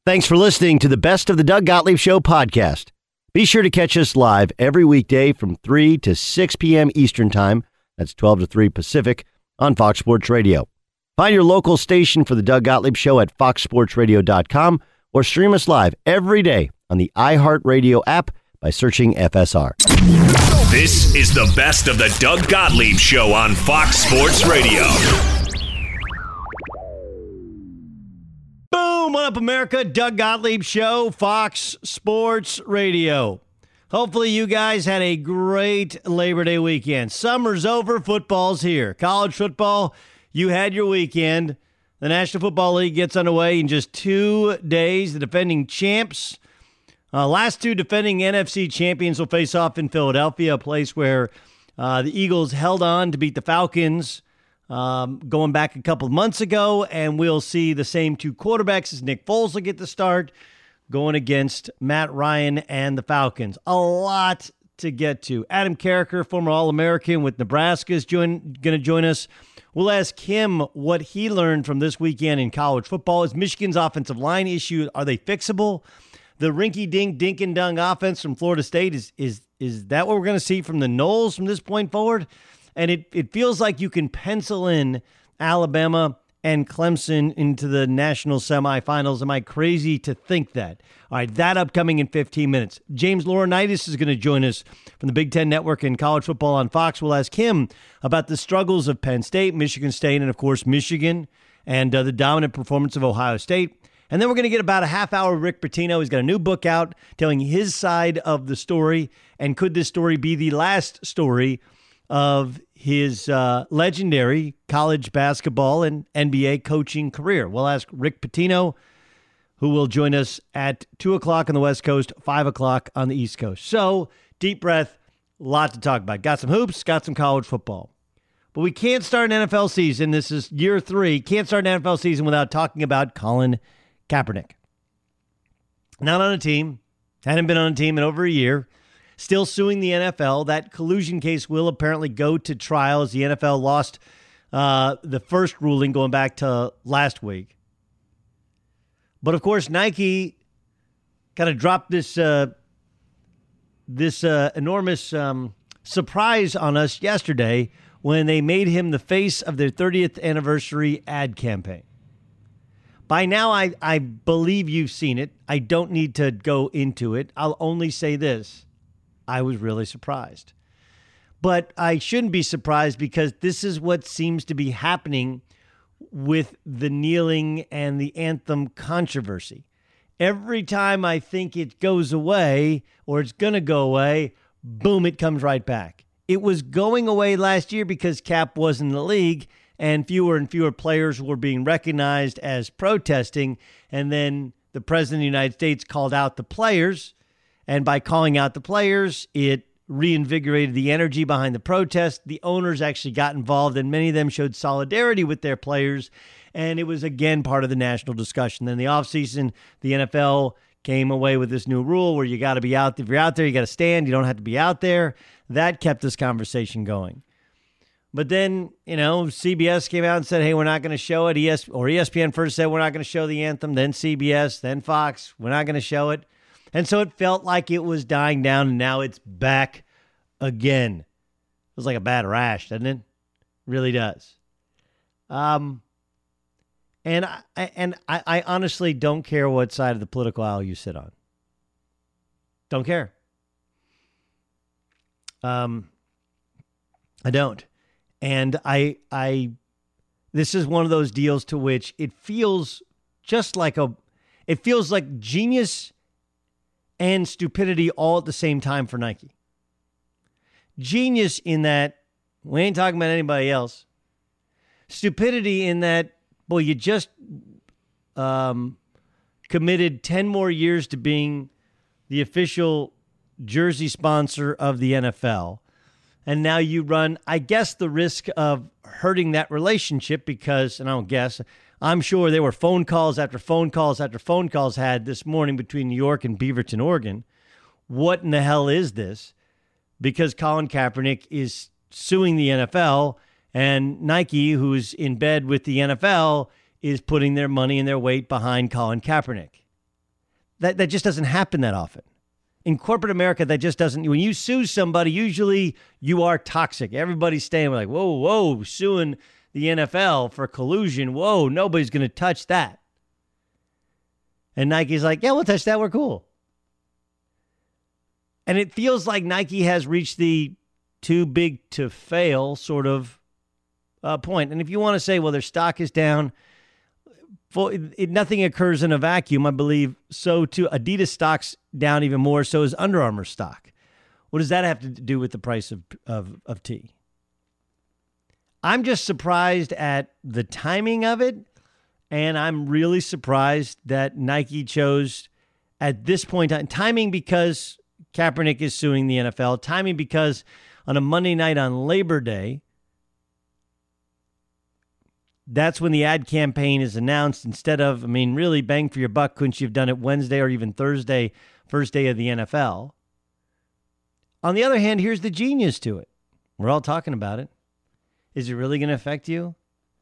Thanks for listening to the Best of the Doug Gottlieb Show podcast. Be sure to catch us live every weekday from 3 to 6 p.m. Eastern Time. That's 12 to 3 Pacific on Fox Sports Radio. Find your local station for the Doug Gottlieb Show at foxsportsradio.com or stream us live every day on the iHeartRadio app by searching FSR. This is the Best of the Doug Gottlieb Show on Fox Sports Radio. Boom! What up, America? Doug Gottlieb Show, Fox Sports Radio. Hopefully you guys had a great Labor Day weekend. Summer's over, football's here. College football, you had your weekend. The National Football League gets underway in just 2 days. The defending champs, last two defending NFC champions will face off in Philadelphia, a place where the Eagles held on to beat the Falcons going back a couple of months ago, and we'll see the same two quarterbacks as Nick Foles will get the start going against Matt Ryan and the Falcons. A lot to get to. Adam Carriker, former All-American with Nebraska, is going to join us. We'll ask him what he learned from this weekend in college football. Is Michigan's offensive line issue, are they fixable? The rinky-dink, dink-and-dung offense from Florida State, is that what we're going to see from the Noles from this point forward? And it feels like you can pencil in Alabama and Clemson into the national semifinals. Am I crazy to think that? All right, that upcoming in 15 minutes. James Laurinaitis is going to join us from the Big Ten Network and College Football on Fox. We'll ask him about the struggles of Penn State, Michigan State, and, of course, Michigan, and the dominant performance of Ohio State. And then we're going to get about a half hour with Rick Pitino. He's got a new book out telling his side of the story. And could this story be the last story of his legendary college basketball and NBA coaching career? We'll ask Rick Pitino, who will join us at 2 o'clock on the West Coast, 5 o'clock on the East Coast. So, deep breath, a lot to talk about. Got some hoops, got some college football. But we can't start an NFL season. This is year 3. Can't start an NFL season without talking about Colin Kaepernick. Not on a team. Hadn't been on a team in over a year. Still suing the NFL. That collusion case will apparently go to trial as the NFL lost the first ruling going back to last week. But, of course, Nike kind of dropped this enormous surprise on us yesterday when they made him the face of their 30th anniversary ad campaign. By now, I believe you've seen it. I don't need to go into it. I'll only say this. I was really surprised. But I shouldn't be surprised because this is what seems to be happening with the kneeling and the anthem controversy. Every time I think it goes away or it's going to go away, boom, it comes right back. It was going away last year because Cap was in the league and fewer players were being recognized as protesting. And then the president of the United States called out the players. And by calling out the players, it reinvigorated the energy behind the protest. The owners actually got involved, and many of them showed solidarity with their players. And it was, again, part of the national discussion. Then in the offseason, the NFL came away with this new rule where you got to be out. If you're out there, you got to stand. You don't have to be out there. That kept this conversation going. But then, CBS came out and said, hey, we're not going to show it. ESPN first said we're not going to show the anthem. Then CBS, then Fox, we're not going to show it. And so it felt like it was dying down, and now it's back again. Feels like a bad rash, doesn't it? Really does. And I honestly don't care what side of the political aisle you sit on. Don't care. I don't. And this is one of those deals to which it feels just like genius and stupidity all at the same time for Nike. Genius in that we ain't talking about anybody else. Stupidity in that, well, you just committed 10 more years to being the official jersey sponsor of the NFL. And now you run, I guess, the risk of hurting that relationship because, and I don't guess, I'm sure there were phone calls after phone calls after phone calls had this morning between New York and Beaverton, Oregon. What in the hell is this? Because Colin Kaepernick is suing the NFL, and Nike, who's in bed with the NFL, is putting their money and their weight behind Colin Kaepernick. That just doesn't happen that often. In corporate America, that just doesn't. When you sue somebody, usually you are toxic. Everybody's staying like, whoa, suing the NFL for collusion. Whoa, nobody's going to touch that. And Nike's like, yeah, we'll touch that. We're cool. And it feels like Nike has reached the too big to fail sort of point. And if you want to say, well, their stock is down, nothing occurs in a vacuum, I believe. So too, Adidas stock's down even more. So is Under Armour stock. What does that have to do with the price of tea? I'm just surprised at the timing of it. And I'm really surprised that Nike chose at this point in timing, because Kaepernick is suing the NFL. Timing because on a Monday night on Labor Day, that's when the ad campaign is announced instead of, really bang for your buck. Couldn't you have done it Wednesday or even Thursday, first day of the NFL? On the other hand, here's the genius to it. We're all talking about it. Is it really going to affect you?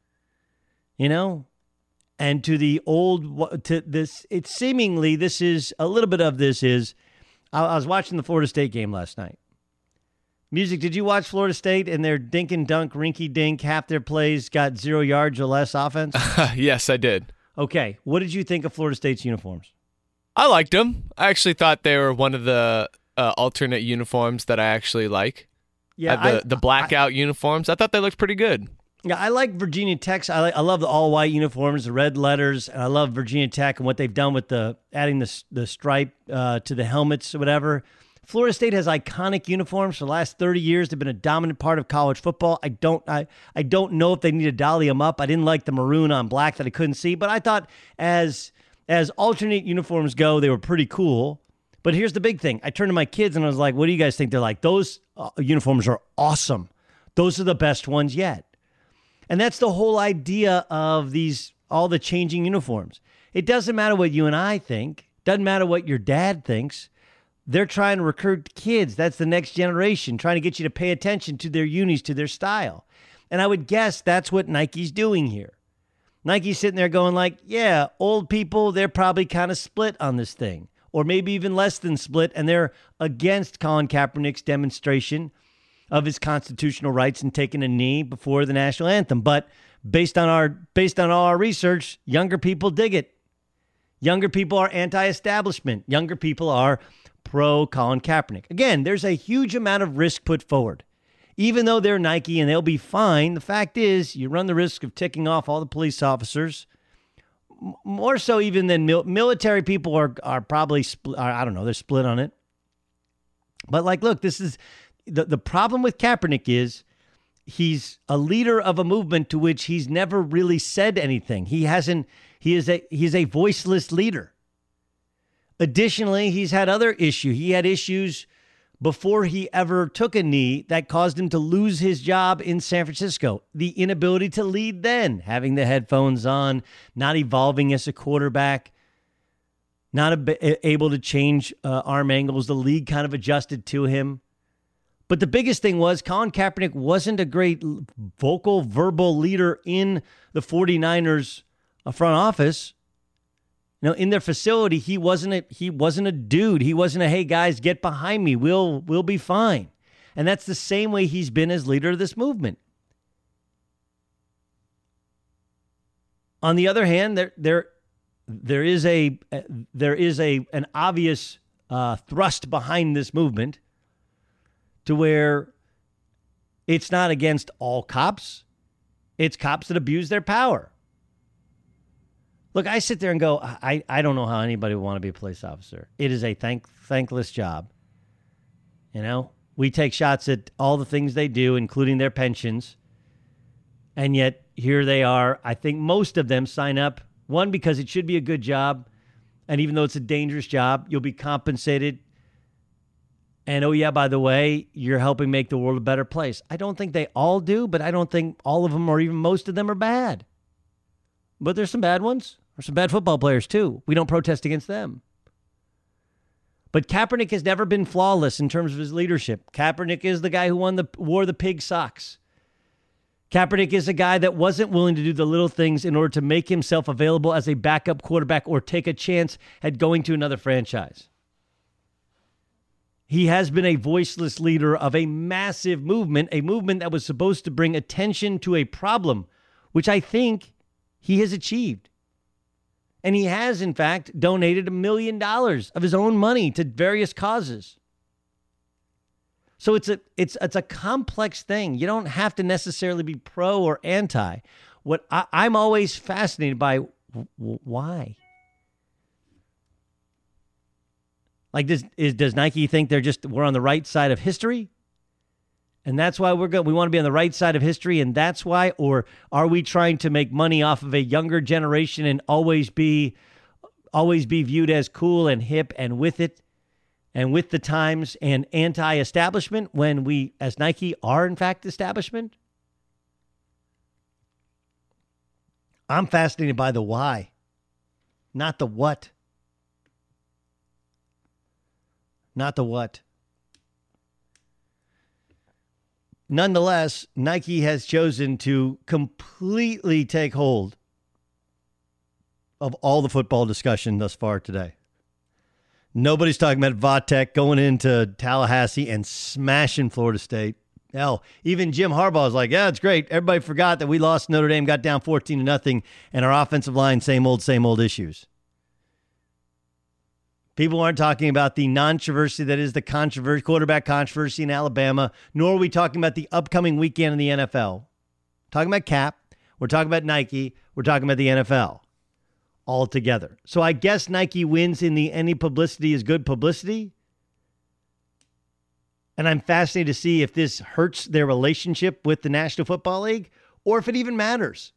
And to the old, to this, it's seemingly, this is, a little bit of this is, I was watching the Florida State game last night. Music, did you watch Florida State and their dink and dunk, rinky dink, half their plays got 0 yards or less offense? Yes, I did. Okay. What did you think of Florida State's uniforms? I liked them. I actually thought they were one of the alternate uniforms that I actually like. Yeah, the blackout uniforms. I thought they looked pretty good. Yeah, I like Virginia Tech's. I love the all white uniforms, the red letters, and I love Virginia Tech and what they've done with adding the stripe to the helmets or whatever. Florida State has iconic uniforms for the last 30 years. They've been a dominant part of college football. I don't know if they need to dolly them up. I didn't like the maroon on black that I couldn't see, but I thought as alternate uniforms go, they were pretty cool. But here's the big thing. I turned to my kids and I was like, what do you guys think? They're like, those uniforms are awesome. Those are the best ones yet. And that's the whole idea of all the changing uniforms. It doesn't matter what you and I think. Doesn't matter what your dad thinks. They're trying to recruit kids. That's the next generation, trying to get you to pay attention to their unis, to their style. And I would guess that's what Nike's doing here. Nike's sitting there going like, yeah, old people, they're probably kind of split on this thing, or maybe even less than split, and they're against Colin Kaepernick's demonstration of his constitutional rights and taking a knee before the national anthem. But based on all our research, younger people dig it. Younger people are anti-establishment. Younger people are pro Colin Kaepernick. Again, there's a huge amount of risk put forward. Even though they're Nike and they'll be fine, the fact is you run the risk of ticking off all the police officers. More so even than military people are probably, I don't know, they're split on it. But look, this is... The problem with Kaepernick is he's a leader of a movement to which he's never really said anything. He is a voiceless leader. Additionally, he's had other issues. He had issues before he ever took a knee that caused him to lose his job in San Francisco. The inability to lead then, having the headphones on, not evolving as a quarterback, not able to change arm angles. The league kind of adjusted to him. But the biggest thing was Colin Kaepernick wasn't a great verbal leader in the 49ers front office. In their facility, he wasn't a dude. He wasn't a, hey guys, get behind me. We'll be fine. And that's the same way he's been as leader of this movement. On the other hand, there is an obvious thrust behind this movement, to where it's not against all cops. It's cops that abuse their power. Look, I sit there and go, I don't know how anybody would want to be a police officer. It is a thankless job. We take shots at all the things they do, including their pensions. And yet here they are. I think most of them sign up, one, because it should be a good job. And even though it's a dangerous job, you'll be compensated. And, oh, yeah, by the way, you're helping make the world a better place. I don't think they all do, but I don't think all of them or even most of them are bad. But there's some bad ones. There's some bad football players, too. We don't protest against them. But Kaepernick has never been flawless in terms of his leadership. Kaepernick is the guy who wore the pig socks. Kaepernick is a guy that wasn't willing to do the little things in order to make himself available as a backup quarterback or take a chance at going to another franchise. He has been a voiceless leader of a massive movement, a movement that was supposed to bring attention to a problem, which I think he has achieved. And he has, in fact, donated $1 million of his own money to various causes. So it's a complex thing. You don't have to necessarily be pro or anti. What I'm always fascinated by, why? Like, does Nike think we're on the right side of history? And that's why we want to be on the right side of history, and that's why? Or are we trying to make money off of a younger generation and always be viewed as cool and hip and with it and with the times and anti-establishment when we, as Nike, are in fact establishment? I'm fascinated by the why, not the what. Not the what. Nonetheless, Nike has chosen to completely take hold of all the football discussion thus far today. Nobody's talking about Vatek going into Tallahassee and smashing Florida State. Hell, even Jim Harbaugh is like, yeah, it's great. Everybody forgot that we lost Notre Dame, got down 14-0, and our offensive line, same old issues. People aren't talking about the controversy that is the quarterback controversy in Alabama, nor are we talking about the upcoming weekend in the NFL. We're talking about Cap. We're talking about Nike. We're talking about the NFL all together. So I guess Nike wins in the any publicity is good publicity. And I'm fascinated to see if this hurts their relationship with the National Football League or if it even matters.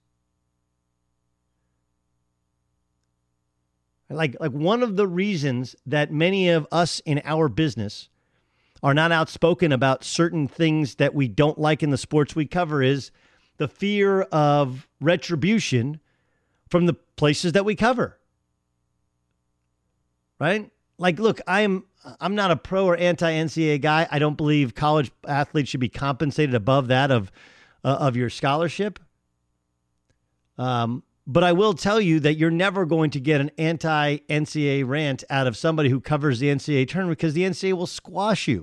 Like one of the reasons that many of us in our business are not outspoken about certain things that we don't like in the sports we cover is the fear of retribution from the places that we cover. Right? Like, look, I'm not a pro or anti-NCAA guy. I don't believe college athletes should be compensated above that of your scholarship. But I will tell you that you're never going to get an anti-NCAA rant out of somebody who covers the NCAA tournament because the NCAA will squash you.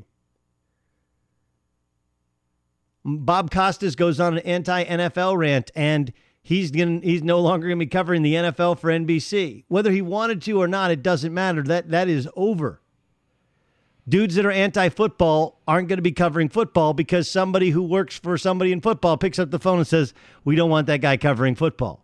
Bob Costas goes on an anti-NFL rant, and he's no longer going to be covering the NFL for NBC. Whether he wanted to or not, it doesn't matter. That is over. Dudes that are anti-football aren't going to be covering football because somebody who works for somebody in football picks up the phone and says, we don't want that guy covering football.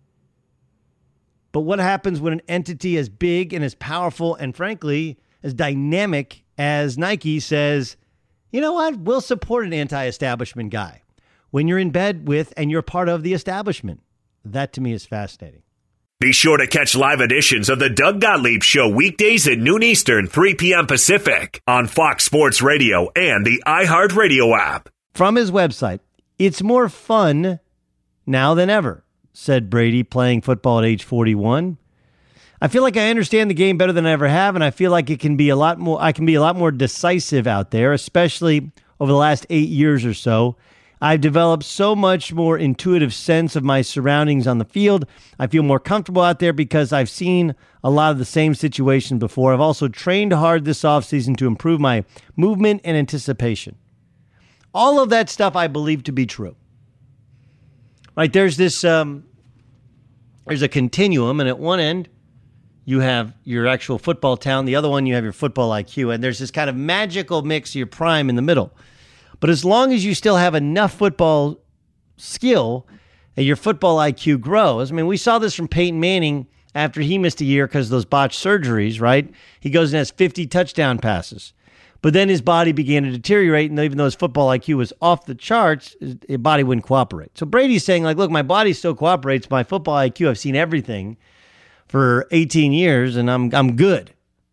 But what happens when an entity as big and as powerful and, frankly, as dynamic as Nike says, you know what, we'll support an anti-establishment guy when you're in bed with and you're part of the establishment? That, to me, is fascinating. Be sure to catch live editions of the Doug Gottlieb Show weekdays at noon Eastern, 3 p.m. Pacific on Fox Sports Radio and the iHeartRadio app. From his website, it's more fun now than ever, said Brady, playing football at age 41. I feel like I understand the game better than I ever have, and I feel like I can be a lot more decisive out there, especially over the last 8 years or so. I've developed so much more intuitive sense of my surroundings on the field. I feel more comfortable out there because I've seen a lot of the same situations before. I've also trained hard this offseason to improve my movement and anticipation. All of that stuff I believe to be true. Right, there's this, there's a continuum, and at one end, you have your actual football town. The other one, you have your football IQ, and there's this kind of magical mix of your prime in the middle. But as long as you still have enough football skill, and your football IQ grows. I mean, we saw this from Peyton Manning after he missed a year because of those botched surgeries, right? He goes and has 50 touchdown passes. But then his body began to deteriorate, and even though his football IQ was off the charts, his body wouldn't cooperate. So Brady's saying, like, look, my body still cooperates. My football IQ, I've seen everything for 18 years, and I'm good.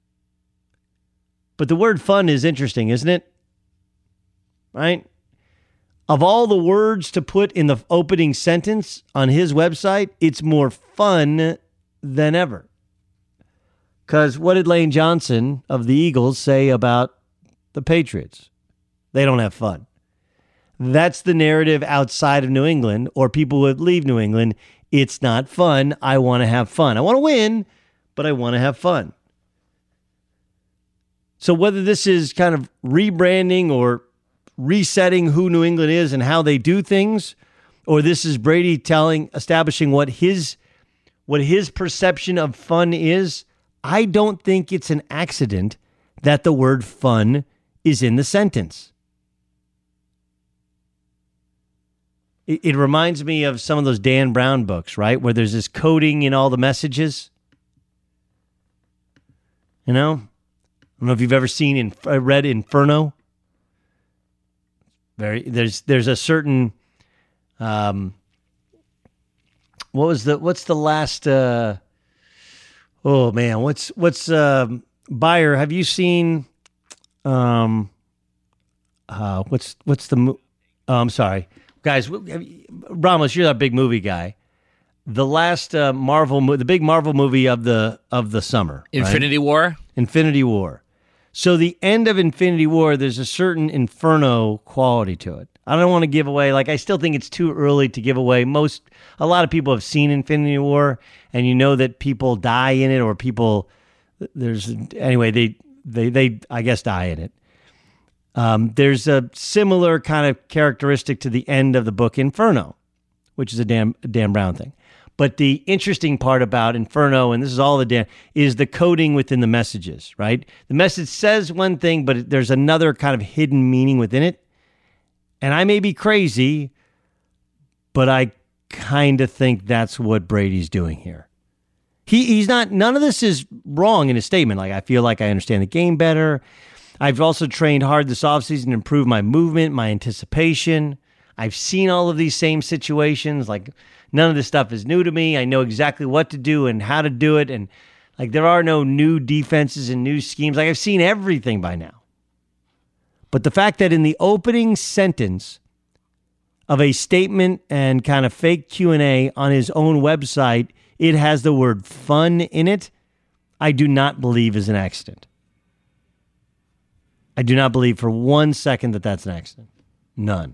But the word fun is interesting, isn't it? Right? Of all the words to put in the opening sentence on his website, it's more fun than ever. Because what did Lane Johnson of the Eagles say about the Patriots? They don't have fun. That's the narrative outside of New England, or people would leave New England. It's not fun. I want to have fun. I want to win, but I want to have fun. So whether this is kind of rebranding or resetting who New England is and how they do things, or this is Brady establishing what his perception of fun is, I don't think it's an accident that the word fun is in the sentence. It reminds me of some of those Dan Brown books, right? Where there's this coding in all the messages. You know? I don't know if you've ever read Inferno. There's a certain what's the last what's Buyer, have you seen I'm sorry. Guys, Ramos, you're that big movie guy. The last the big Marvel movie of the summer, Infinity War. Infinity War. So the end of Infinity War, there's a certain Inferno quality to it. I don't want to give away. I still think it's too early to give away. A lot of people have seen Infinity War, and you know that people die in it, or they I guess die in it. There's a similar kind of characteristic to the end of the book Inferno, which is a Dan Brown thing. But the interesting part about Inferno, and this is all is the coding within the messages, right? The message says one thing, but there's another kind of hidden meaning within it. And I may be crazy, but I kind of think that's what Brady's doing here. He's not, none of this is wrong in his statement. I feel like I understand the game better. I've also trained hard this offseason to improve my movement, my anticipation. I've seen all of these same situations. None of this stuff is new to me. I know exactly what to do and how to do it. And there are no new defenses and new schemes. I've seen everything by now. But the fact that in the opening sentence of a statement and kind of fake Q&A on his own website, it has the word fun in it, I do not believe is an accident. I do not believe for 1 second that that's an accident. None.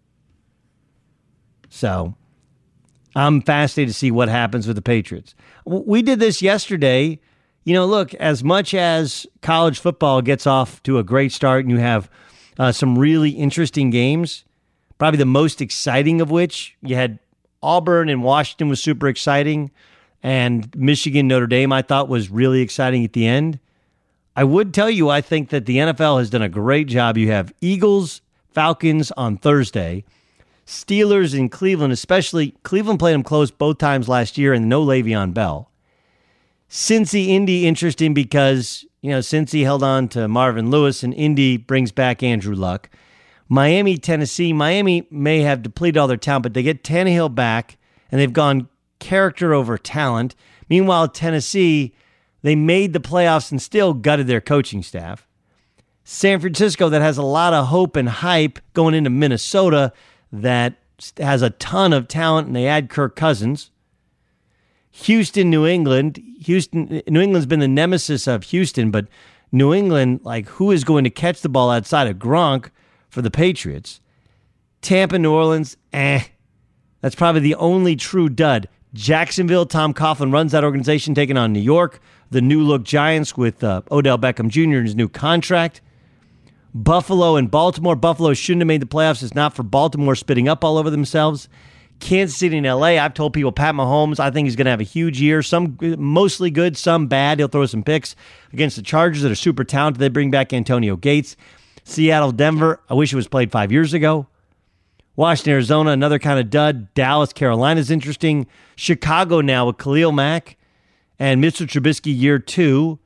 So I'm fascinated to see what happens with the Patriots. We did this yesterday. Look, as much as college football gets off to a great start and you have some really interesting games, probably the most exciting of which, you had Auburn and Washington was super exciting, and Michigan, Notre Dame, I thought was really exciting at the end. I would tell you, I think that the NFL has done a great job. You have Eagles, Falcons on Thursday, Steelers in Cleveland, especially Cleveland played them close both times last year, and no Le'Veon Bell. Cincy, Indy, interesting because, Cincy held on to Marvin Lewis, and Indy brings back Andrew Luck. Miami, Tennessee. Miami may have depleted all their talent, but they get Tannehill back, and they've gone character over talent. Meanwhile, Tennessee, they made the playoffs and still gutted their coaching staff. San Francisco, that has a lot of hope and hype going into Minnesota, that has a ton of talent, and they add Kirk Cousins. Houston, New England. New England's been the nemesis of Houston, but New England, who is going to catch the ball outside of Gronk for the Patriots? Tampa, New Orleans, that's probably the only true dud. Jacksonville, Tom Coughlin runs that organization, taking on New York. The new-look Giants with Odell Beckham Jr. and his new contract. Buffalo and Baltimore. Buffalo shouldn't have made the playoffs. It's not for Baltimore spitting up all over themselves. Kansas City and L.A. I've told people, Pat Mahomes, I think he's going to have a huge year. Some mostly good, some bad. He'll throw some picks against the Chargers that are super talented. They bring back Antonio Gates. Seattle, Denver. I wish it was played 5 years ago. Washington, Arizona, another kind of dud. Dallas, Carolina's interesting. Chicago now with Khalil Mack and Mitchell Trubisky year 2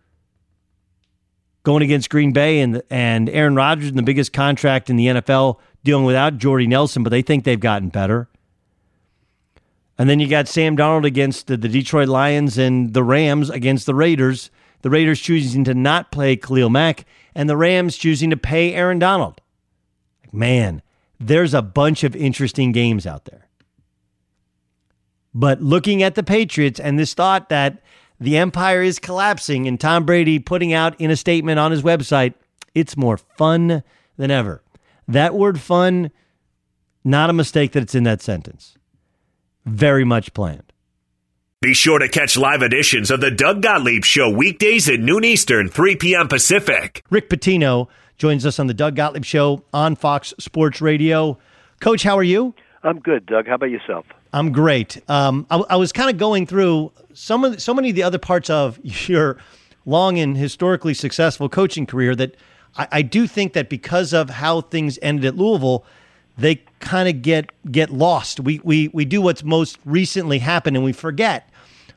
going against Green Bay, and Aaron Rodgers in the biggest contract in the NFL dealing without Jordy Nelson, but they think they've gotten better. And then you got Sam Darnold against the Detroit Lions and the Rams against the Raiders. The Raiders choosing to not play Khalil Mack, and the Rams choosing to pay Aaron Donald. Man, there's a bunch of interesting games out there. But looking at the Patriots and this thought that the empire is collapsing and Tom Brady putting out in a statement on his website, it's more fun than ever. That word fun Not a mistake that it's in that sentence. Very much planned. Be sure to catch live editions of the Doug Gottlieb Show weekdays at noon Eastern, 3 p.m. Pacific. Rick Pitino joins us on the Doug Gottlieb Show on Fox Sports Radio. Coach, how are you? I'm good, Doug. How about yourself? I'm great. I was kind of going through so many of the other parts of your long and historically successful coaching career that I do think that because of how things ended at Louisville, they kind of get lost. We do what's most recently happened and we forget.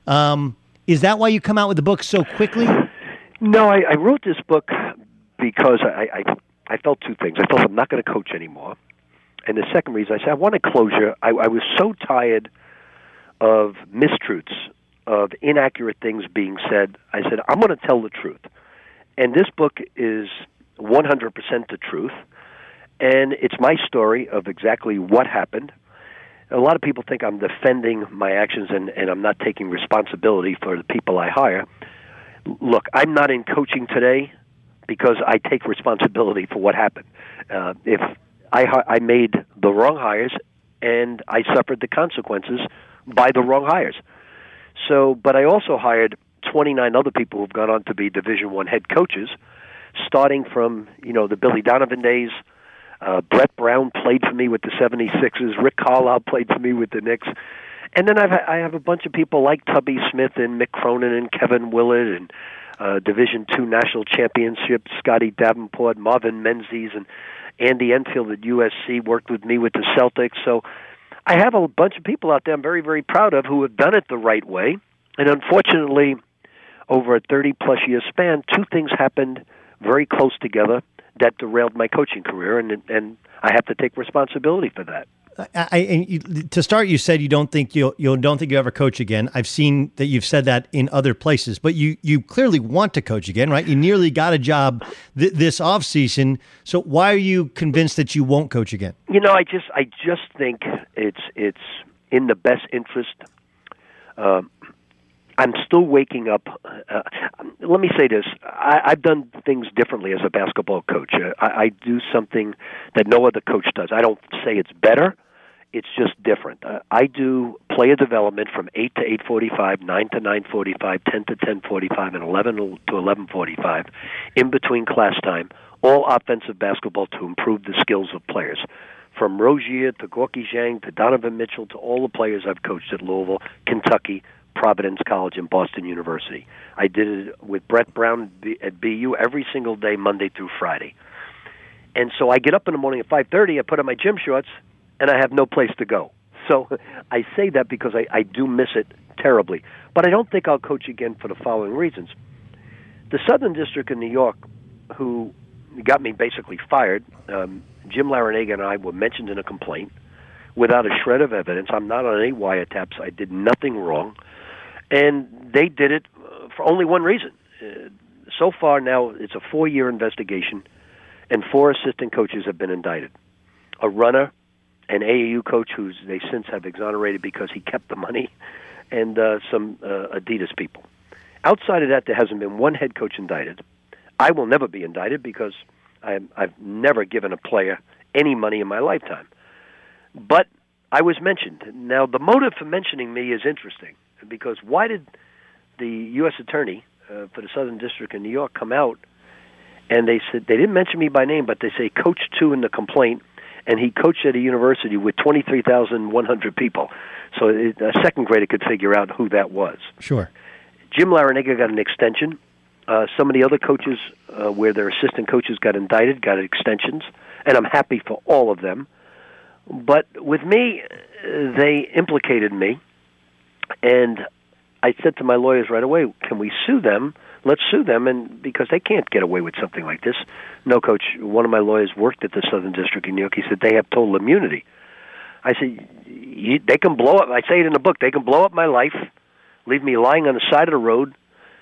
Is that why you come out with the book so quickly? No, I wrote this book because I felt two things. I felt I'm not going to coach anymore. And the second reason, I said I wanted closure. I was so tired of mistruths, of inaccurate things being said. I said, I'm going to tell the truth. And this book is 100% the truth. And it's my story of exactly what happened. A lot of people think I'm defending my actions and I'm not taking responsibility for the people I hire. Look, I'm not in coaching today because I take responsibility for what happened. If I made the wrong hires and I suffered the consequences by the wrong hires. So, but I also hired 29 other people who've gone on to be Division I head coaches, starting from, the Billy Donovan days. Brett Brown played for me with the 76ers. Rick Carlisle played for me with the Knicks. And then I have a bunch of people like Tubby Smith and Mick Cronin and Kevin Willard and Division II national championships, Scotty Davenport, Marvin Menzies, and Andy Enfield at USC worked with me with the Celtics. So I have a bunch of people out there I'm very, very proud of who have done it the right way. And unfortunately, over a 30-plus year span, two things happened very close together that derailed my coaching career, and I have to take responsibility for that. To start, you said you don't think you'll ever coach again. I've seen that you've said that in other places, but you clearly want to coach again, right? You nearly got a job this offseason. So why are you convinced that you won't coach again? I just think it's in the best interest. I'm still waking up. Let me say this. I've done things differently as a basketball coach. I do something that no other coach does. I don't say it's better. It's just different. I do player development from 8 to 8:45, 9 to 9:45, 10 to 10:45, and 11 to 11:45 in between class time, all offensive basketball to improve the skills of players. From Rozier to Gorky Zhang to Donovan Mitchell to all the players I've coached at Louisville, Kentucky, Providence College, and Boston University. I did it with Brett Brown at BU every single day, Monday through Friday. And so I get up in the morning at 5:30, I put on my gym shorts, and I have no place to go. So I say that because I do miss it terribly. But I don't think I'll coach again for the following reasons. The Southern District in New York, who got me basically fired, Jim Larinaga and I were mentioned in a complaint without a shred of evidence. I'm not on any wiretaps. I did nothing wrong. And they did it for only one reason. So far now, it's a 4-year investigation, and 4 assistant coaches have been indicted. A runner, an AAU coach who they since have exonerated because he kept the money, and some Adidas people. Outside of that, there hasn't been one head coach indicted. I will never be indicted because I've never given a player any money in my lifetime. But I was mentioned. Now, the motive for mentioning me is interesting, because why did the U.S. Attorney for the Southern District in New York come out and they said, they didn't mention me by name, but they say Coach 2 in the complaint, and he coached at a university with 23,100 people. So a second grader could figure out who that was. Sure. Jim Larinaga got an extension. Some of the other coaches where their assistant coaches got indicted got extensions, and I'm happy for all of them. But with me, they implicated me, and I said to my lawyers right away, can we sue them? Let's sue them, and because they can't get away with something like this. No, Coach, one of my lawyers worked at the Southern District in New York. He said, they have total immunity. I said, they can blow up, I say it in the book, they can blow up my life, leave me lying on the side of the road,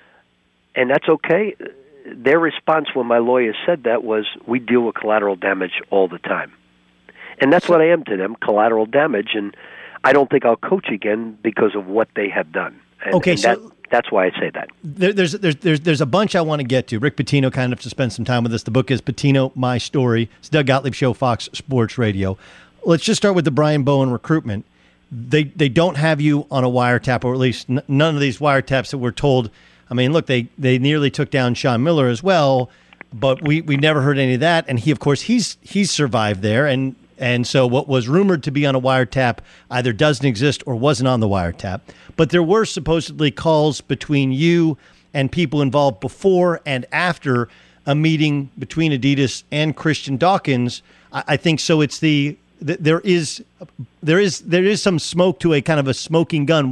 and that's okay. Their response when my lawyer said that was, we deal with collateral damage all the time. And that's what I am to them, collateral damage, and I don't think I'll coach again because of what they have done. And, okay, so that's why I say that. There's a bunch I want to get to. Rick Pitino kind enough to spend some time with us. The book is Pitino, My Story. It's Doug Gottlieb Show, Fox Sports Radio. let's just start with the Brian Bowen recruitment. They don't have you on a wiretap, or at least none of these wiretaps that we're told. I mean, look, they nearly took down Sean Miller as well, but we never heard any of that. And he, of course, he's survived there. And so what was rumored to be on a wiretap either doesn't exist or wasn't on the wiretap. But there were supposedly calls between you and people involved before and after a meeting between Adidas and Christian Dawkins. I think so. It's there is some smoke to a kind of a smoking gun.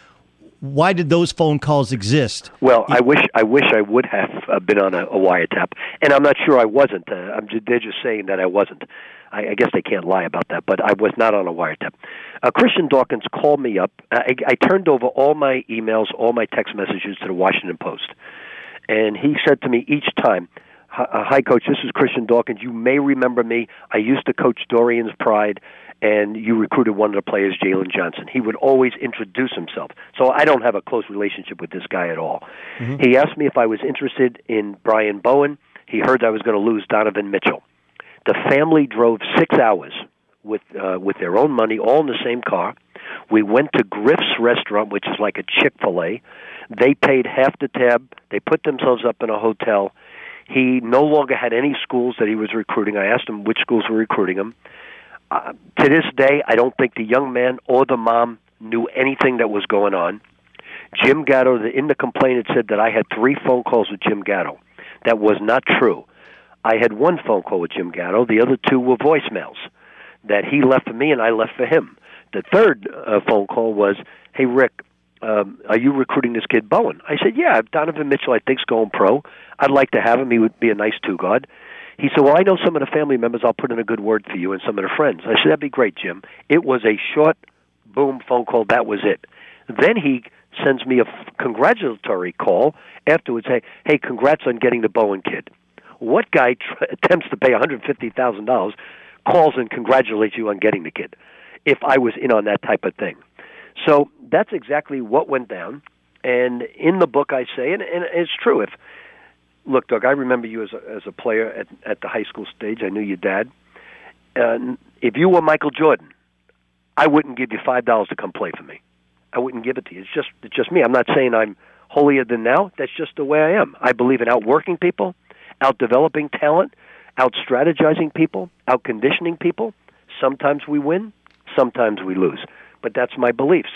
Why did those phone calls exist? Well, I wish I would have been on a wiretap, and I'm not sure I wasn't. They're just saying that I wasn't. I guess they can't lie about that, but I was not on a wiretap. Christian Dawkins called me up. I turned over all my emails, all my text messages to the Washington Post, and he said to me each time, "Hi, Coach, this is Christian Dawkins. You may remember me. I used to coach Dorian's Pride, and you recruited one of the players, Jalen Johnson." He would always introduce himself. So I don't have a close relationship with this guy at all. Mm-hmm. He asked me if I was interested in Brian Bowen. He heard I was going to lose Donovan Mitchell. The family drove 6 hours with their own money, all in the same car. We went to Griff's Restaurant, which is like a Chick-fil-A. They paid half the tab. They put themselves up in a hotel. He no longer had any schools that he was recruiting. I asked him which schools were recruiting him. To this day, I don't think the young man or the mom knew anything that was going on. Jim Gatto, in the complaint, it said that I had 3 phone calls with Jim Gatto. That was not true. I had 1 phone call with Jim Gatto. The other 2 were voicemails that he left for me and I left for him. The third phone call was, "Hey, Rick, are you recruiting this kid Bowen?" I said, "Yeah, Donovan Mitchell I think's going pro. I'd like to have him. He would be a nice two-guard." He said, "Well, I know some of the family members. I'll put in a good word for you and some of the friends." I said, "That'd be great, Jim." It was a short, boom phone call. That was it. Then he sends me a congratulatory call afterwards. Hey, congrats on getting the Bowen kid. What guy attempts to pay $150,000, calls and congratulates you on getting the kid? If I was in on that type of thing. So that's exactly what went down. And in the book I say, and it's true, look, Doug, I remember you as a player at the high school stage. I knew your dad. If you were Michael Jordan, I wouldn't give you $5 to come play for me. I wouldn't give it to you. It's just me. I'm not saying I'm holier than thou. That's just the way I am. I believe in outworking people, out-developing talent, out-strategizing people, out-conditioning people. Sometimes we win, sometimes we lose. But that's my beliefs.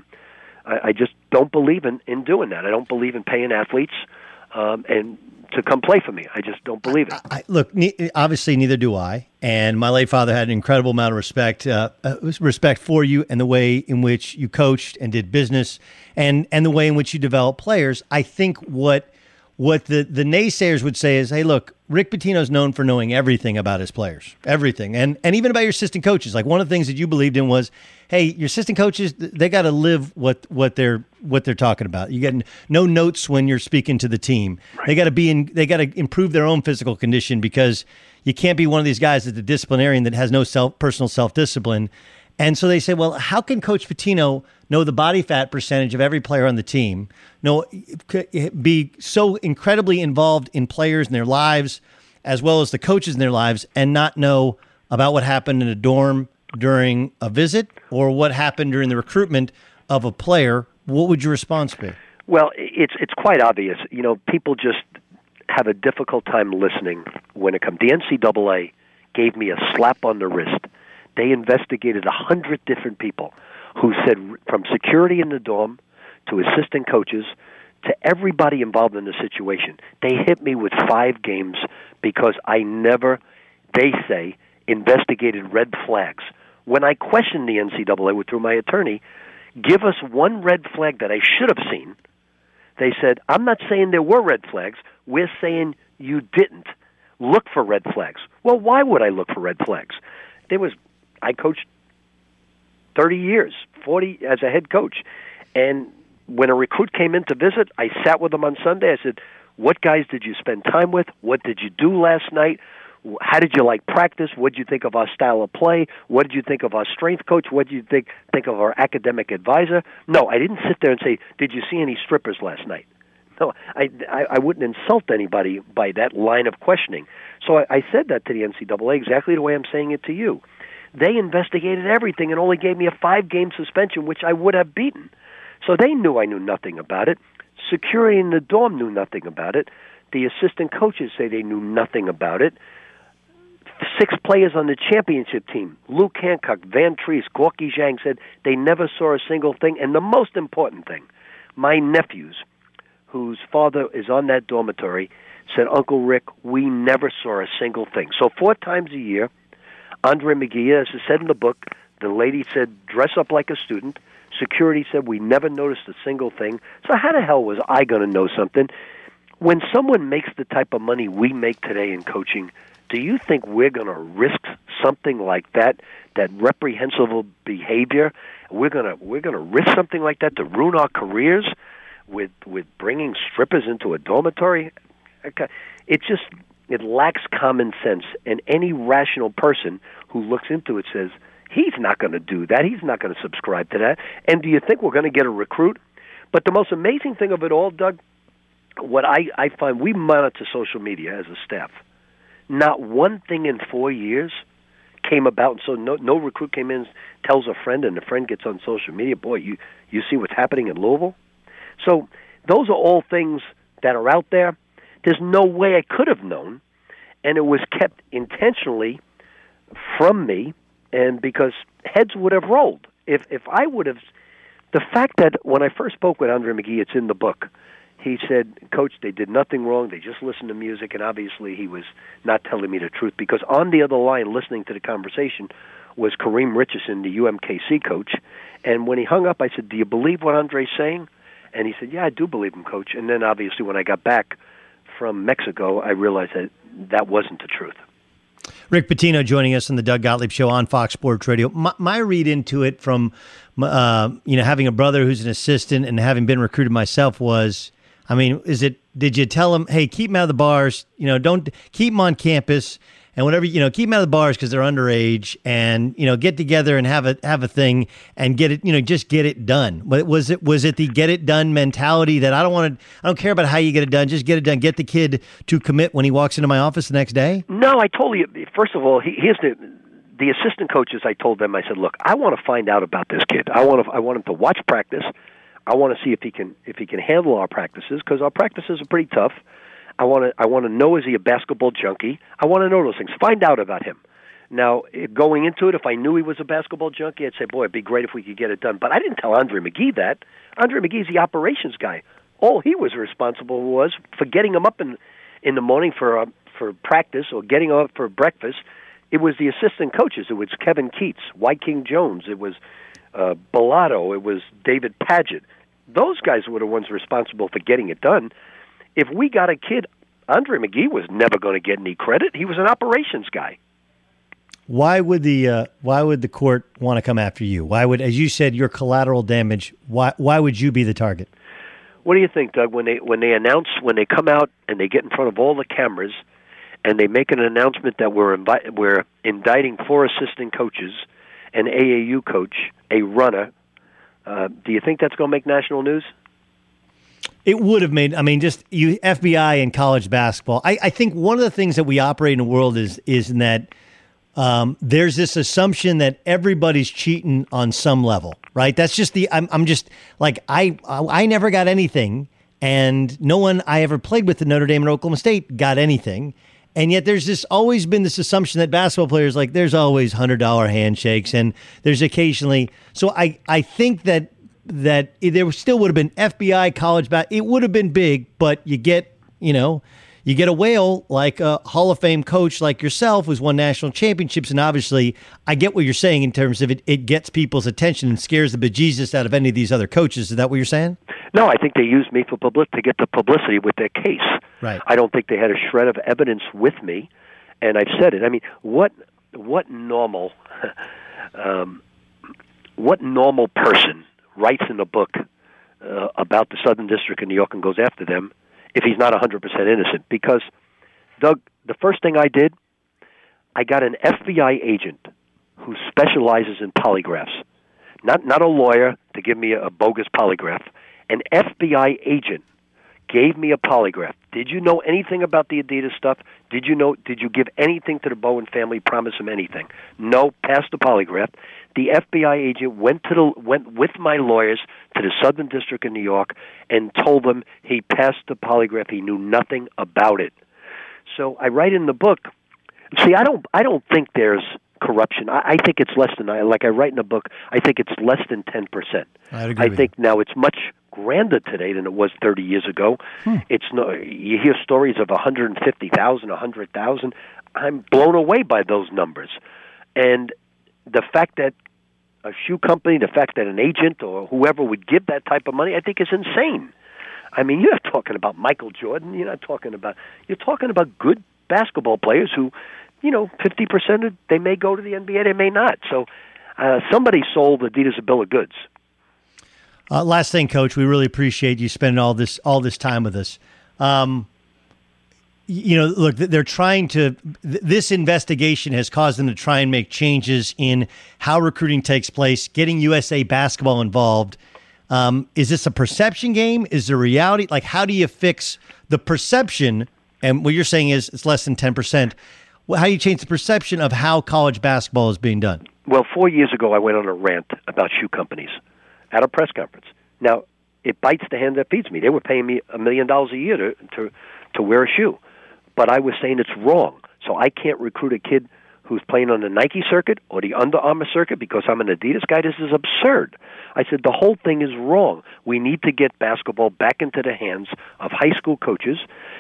I just don't believe in doing that. I don't believe in paying athletes and to come play for me. I just don't believe it. Look, obviously neither do I. And my late father had an incredible amount of respect for you and the way in which you coached and did business and the way in which you developed players. I think what the naysayers would say is, hey, look, Rick Pitino's known for knowing everything about his players, everything. And even about your assistant coaches. Like one of the things that you believed in was, hey, your assistant coaches, they got to live what they're talking about. You get no notes when you're speaking to the team. Right. They got to improve their own physical condition because you can't be one of these guys that's a disciplinarian that has no personal self-discipline. And so they say, well, how can Coach Pitino know the body fat percentage of every player on the team, be so incredibly involved in players and their lives, as well as the coaches in their lives, and not know about what happened in a dorm during a visit or what happened during the recruitment of a player? What would your response be? Well, it's quite obvious. You know, people just have a difficult time listening when it comes. The NCAA gave me a slap on the wrist. They investigated 100 different people who said, from security in the dorm to assistant coaches to everybody involved in the situation, they hit me with 5 games because I never, they say, investigated red flags. When I questioned the NCAA through my attorney, give us one red flag that I should have seen. They said, I'm not saying there were red flags. We're saying you didn't look for red flags. Well, why would I look for red flags? I coached 30 years, 40 as a head coach. And when a recruit came in to visit, I sat with them on Sunday. I said, what guys did you spend time with? What did you do last night? How did you like practice? What did you think of our style of play? What did you think of our strength coach? What did you think of our academic advisor? No, I didn't sit there and say, did you see any strippers last night? No, I wouldn't insult anybody by that line of questioning. So I said that to the NCAA exactly the way I'm saying it to you. They investigated everything and only gave me a 5-game suspension, which I would have beaten. So they knew I knew nothing about it. Security in the dorm knew nothing about it. The assistant coaches say they knew nothing about it. 6 players on the championship team, Luke Hancock, Van Treese, Gorky Zhang, said they never saw a single thing. And the most important thing, my nephews, whose father is on that dormitory, said, Uncle Rick, we never saw a single thing. So 4 times a year, Andre McGee, as I said in the book, the lady said, dress up like a student. Security said, we never noticed a single thing. So how the hell was I going to know something? When someone makes the type of money we make today in coaching, do you think we're going to risk something like that reprehensible behavior? We're going to risk something like that to ruin our careers with bringing strippers into a dormitory? It lacks common sense, and any rational person who looks into it says, he's not going to do that. He's not going to subscribe to that. And do you think we're going to get a recruit? But the most amazing thing of it all, Doug, what I find, we monitor social media as a staff. Not one thing in 4 years came about, so no recruit came in, tells a friend, and the friend gets on social media, boy, you see what's happening in Louisville? So those are all things that are out there. There's no way I could have known, and it was kept intentionally from me, and because heads would have rolled. If I would have, the fact that when I first spoke with Andre McGee, it's in the book, he said, Coach, they did nothing wrong. They just listened to music, and obviously he was not telling me the truth, because on the other line, listening to the conversation, was Kareem Richardson, the UMKC coach. And when he hung up, I said, do you believe what Andre's saying? And he said, yeah, I do believe him, Coach. And then obviously when I got back from Mexico, I realized that wasn't the truth. Rick Pitino joining us on the Doug Gottlieb Show on Fox Sports Radio. My read into it from having a brother who's an assistant and having been recruited myself was, did you tell him, hey, keep them out of the bars, don't keep them on campus and whatever, keep them out of the bars because they're underage, and, get together and have a thing and get it, just get it done. But was it the get it done mentality that I don't care about how you get it done, just get it done, get the kid to commit when he walks into my office the next day? No, I told you, first of all, here's the assistant coaches. I told them, I said, look, I want to find out about this kid. I want him to watch practice. I want to see if he can handle our practices, because our practices are pretty tough. I want to know, is he a basketball junkie? I want to know those things. Find out about him. Now, going into it, if I knew he was a basketball junkie, I'd say, boy, it'd be great if we could get it done. But I didn't tell Andre McGee that. Andre McGee's the operations guy. All he was responsible was for getting him up in the morning for practice or getting him up for breakfast. It was the assistant coaches. It was Kevin Keats, White King Jones. It was Bellato. It was David Padgett. Those guys were the ones responsible for getting it done. If we got a kid, Andre McGee was never going to get any credit. He was an operations guy. Why would the court want to come after you? Why would, as you said, your collateral damage? Why would you be the target? What do you think, Doug? When they announce, when they come out and they get in front of all the cameras, and they make an announcement that we're indicting 4 assistant coaches, an AAU coach, a runner, do you think that's going to make national news? It would have made, FBI and college basketball. I think one of the things that we operate in the world is in that there's this assumption that everybody's cheating on some level, right? That's just I'm just like, I never got anything, and no one I ever played with at Notre Dame and Oklahoma State got anything. And yet there's always been this assumption that basketball players, like, there's always $100 handshakes, and there's occasionally. So I think that there still would have been FBI, college basketball. It would have been big, but you get a whale like a Hall of Fame coach like yourself who's won national championships, and obviously I get what you're saying in terms of it gets people's attention and scares the bejesus out of any of these other coaches. Is that what you're saying? No, I think they used me to get the publicity with their case. Right. I don't think they had a shred of evidence with me, and I've said it. I mean, what normal person writes in a book about the Southern District of New York and goes after them if he's not 100% innocent? Because, Doug, the first thing I did, I got an FBI agent who specializes in polygraphs. Not a lawyer to give me a bogus polygraph. An FBI agent gave me a polygraph. Did you know anything about the Adidas stuff? Did you give anything to the Bowen family, promise them anything? No, passed the polygraph. The FBI agent went with my lawyers to the Southern District of New York and told them he passed the polygraph. He knew nothing about it. So I write in the book. See, I don't think there's corruption. I think it's less than, like I write in the book, I think it's less than 10%. I think now it's much grander today than it was 30 years ago. It's no, you hear stories of 150,000, 100,000. I'm blown away by those numbers. And the fact that a shoe company, the fact that an agent or whoever would give that type of money, I think is insane. I mean, you're not talking about Michael Jordan. You're talking about good basketball players who, 50% of, they may go to the NBA, they may not. So somebody sold Adidas a bill of goods. Last thing, Coach, we really appreciate you spending all this time with us. Look, they're trying to. This investigation has caused them to try and make changes in how recruiting takes place, getting USA Basketball involved. Is this a perception game? Is there reality? Like, how do you fix the perception? And what you're saying is it's less than 10%. How do you change the perception of how college basketball is being done? Well, 4 years ago, I went on a rant about shoe companies at a press conference. Now, it bites the hand that feeds me. They were paying me $1 million a year to wear a shoe. But I was saying it's wrong. So I can't recruit a kid who's playing on the Nike circuit or the Under Armour circuit because I'm an Adidas guy. This is absurd. I said the whole thing is wrong. We need to get basketball back into the hands of high school coaches.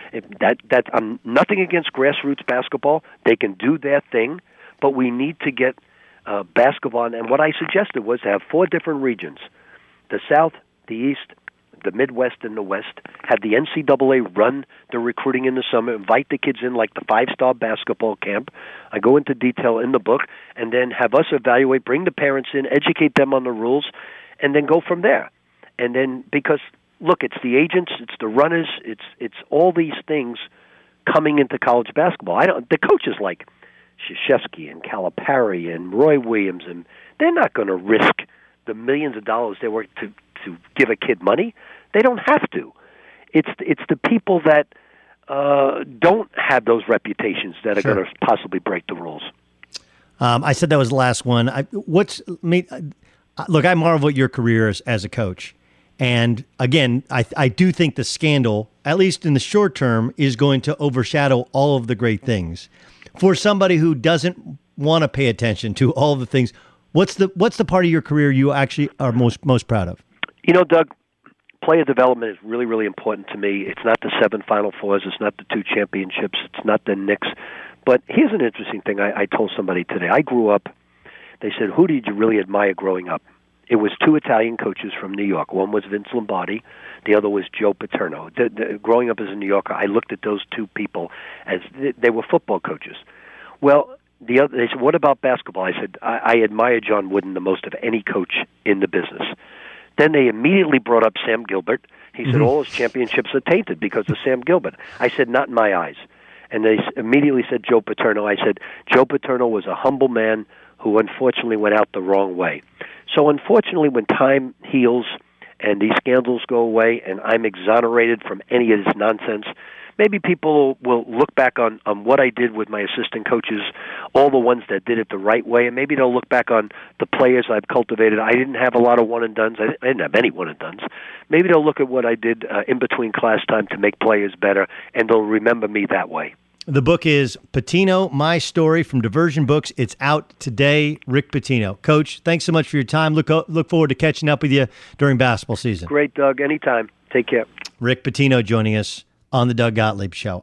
I'm nothing against grassroots basketball. They can do their thing, but we need to get basketball. And what I suggested was to have 4 different regions: the South, the East, the Midwest, and the West. Have the NCAA run the recruiting in the summer, invite the kids in like the 5-star basketball camp. I go into detail in the book, and then have us evaluate, bring the parents in, educate them on the rules, and then go from there. And then, because, look, it's the agents, it's the runners, it's all these things coming into college basketball. The coaches like Krzyzewski and Calipari and Roy Williams, and they're not going to risk the millions of dollars they were to give a kid money. They don't have to. It's the people that don't have those reputations that are going to possibly break the rules. I said that was the last one. Look, I marvel at your career as a coach. And again, I do think the scandal, at least in the short term, is going to overshadow all of the great things. For somebody who doesn't want to pay attention to all of the things, what's the part of your career you actually are most proud of? Doug, player development is really, really important to me. It's not the 7 Final Fours. It's not the 2 championships. It's not the Knicks. But here's an interesting thing I told somebody today. I grew up, they said, who did you really admire growing up? It was 2 Italian coaches from New York. One was Vince Lombardi. The other was Joe Paterno. Growing up as a New Yorker, I looked at those 2 people as they were football coaches. Well, they said, what about basketball? I said, I admire John Wooden the most of any coach in the business. Then they immediately brought up Sam Gilbert. He said, all his championships are tainted because of Sam Gilbert. I said, not in my eyes. And they immediately said Joe Paterno. I said, Joe Paterno was a humble man who unfortunately went out the wrong way. So unfortunately, when time heals and these scandals go away and I'm exonerated from any of this nonsense, maybe people will look back on what I did with my assistant coaches, all the ones that did it the right way, and maybe they'll look back on the players I've cultivated. I didn't have a lot of one-and-dones. I didn't have any one-and-dones. Maybe they'll look at what I did in between class time to make players better, and they'll remember me that way. The book is Pitino, My Story from Diversion Books. It's out today. Rick Pitino. Coach, thanks so much for your time. Look forward to catching up with you during basketball season. Great, Doug. Anytime. Take care. Rick Pitino joining us on the Doug Gottlieb Show.